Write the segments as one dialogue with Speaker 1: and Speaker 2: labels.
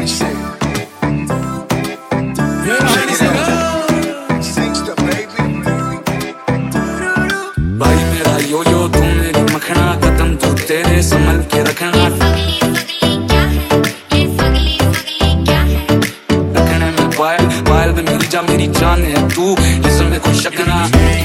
Speaker 1: भाई मेरा यो तू मेरी मखना, कदम तू तेरे संभल के रखना। रखने में पायल में मेरी जा मेरी जान है तू, इसमें कोई शक ना।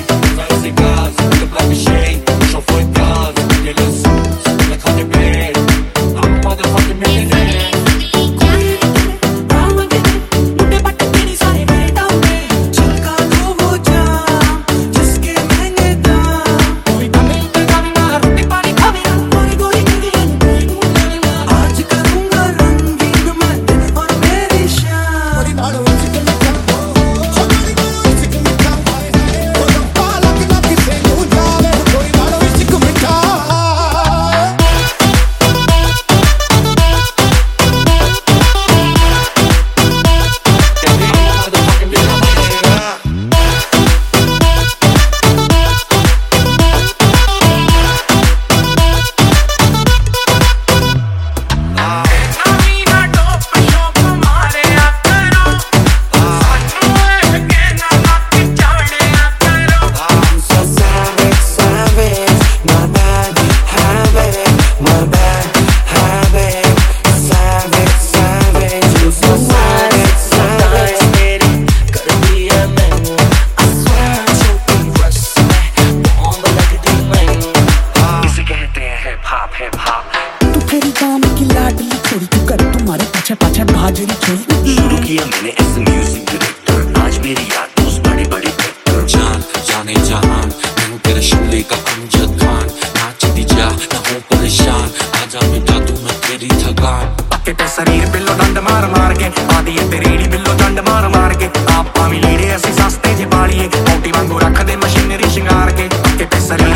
Speaker 2: पाछा भाजरी छोड़ी
Speaker 3: शुरू किया मैंने ऐसे म्यूजिक डायरेक्टर, आज मेरी याद दोस्त बड़े बड़े एक्टर।
Speaker 1: जान जाने जहान मैं हूँ तेरे शोले का अमजद खान, नाचती जा ना हो परेशान, आजा मिटा तू मैं तेरी थकान।
Speaker 2: पक्के पे शरीर बिल्लो डंड मार मार के आदि है तेरी बिल्लो डंड मार मार के आप पावी लीड़े ऐसी सस्ते जे बाड़िए मोटी वांगू रख दे मशीनरी शिंगार के। पक्के पे शरीर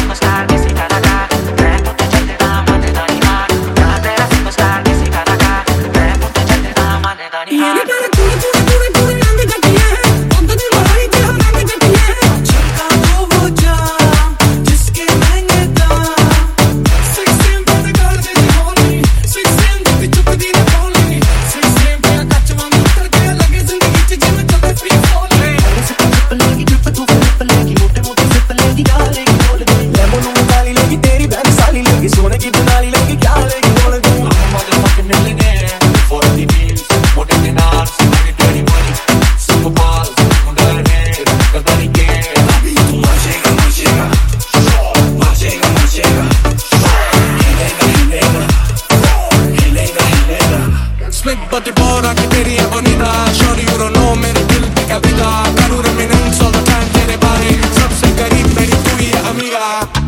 Speaker 2: सोने की दुनाली लेगी क्या लेगी बोल दे। But ora che te ria bonita, shorty you don't know मेरे दिल पे क्या बिता, करूँ रमीनेंस all the time तेरे बारे, सबसे करीब मेरी तू ही है अमीरा।